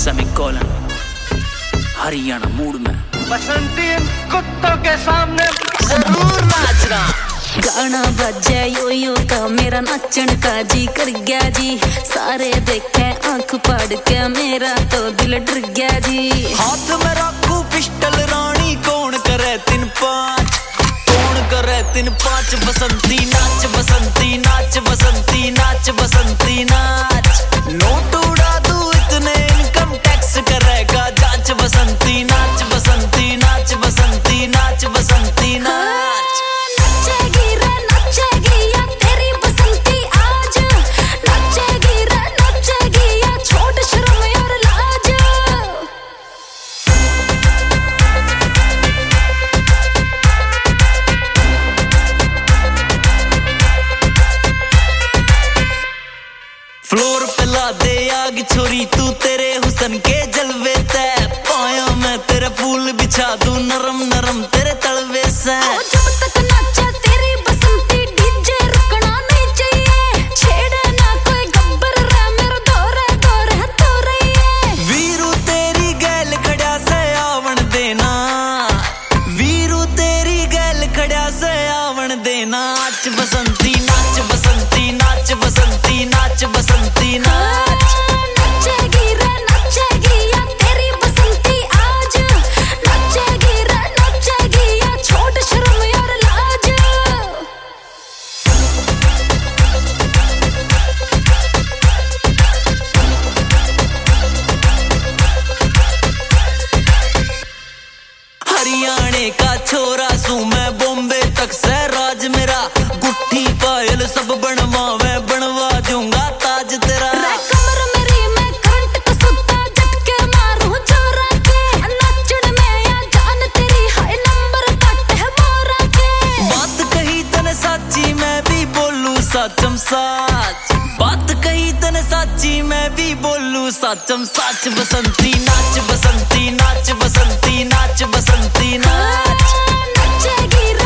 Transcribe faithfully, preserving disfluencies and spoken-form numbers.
Semicolon Haryana mood में बसंती कुत्तों के सामने जरूर नाचना। गाना बजे यो यो का मेरा नाचन का जी कर गया जी। सारे देखे आंख फाड़ के मेरा तो दिल डर गया जी। हाथ में रखू पिस्टल रानी कौन करे तीन पाँच कौन करे तीन पाँच। बसंती नाच बसंती नाच बसंती नाच बसंती नाच। नोट उड़ा दूं इतने इनकम टैक्स करेगा जांच। बसंती नाच बसंती नाच बसंती नाच बसंती नाच। फ्लोर पे ला दे आग छोरी तू तेरे हुस्न के जलवे ते। पाया मैं तेरे फूल बिछा दूं नरम नरम तेरे तलवे से। जब तक नाचा तेरी बसंती डीजे रुकना नहीं चाहिए। छेड़े ना कोई गब्बर रे मेरा दौरे दौरे तो रही है। वीरू तेरी गैल खड़ा से आवण देना। वीरू तेरी गैल खड़ा से आवण देना। नाच बसंती नाच बसंती नाच बसंती नाच बसंती नाच। नचेगी रे नचेगी या तेरी बसंती आज। नचेगी रे नचेगी या छोड़ शर्म और लाज। हरियाणे का छोरा सू मैं बॉम्बे तक से राज मेरा। गुट्ठी पायल सब बनवावे बनवा दूंगा ताज तेरा। रे कमर मेरी मैं करंट का सुत्ता झटके मारूं जोरा के। नाचन में या जान तेरी हाय नंबर कट है मोरा के। बात कही तने साची मैं भी बोलूं सचम साच। बात कही तने साची मैं भी बोलूं सचम साच। बसंती नाच बसंती नाच बसंती नाच बसंती नाच। नचेगी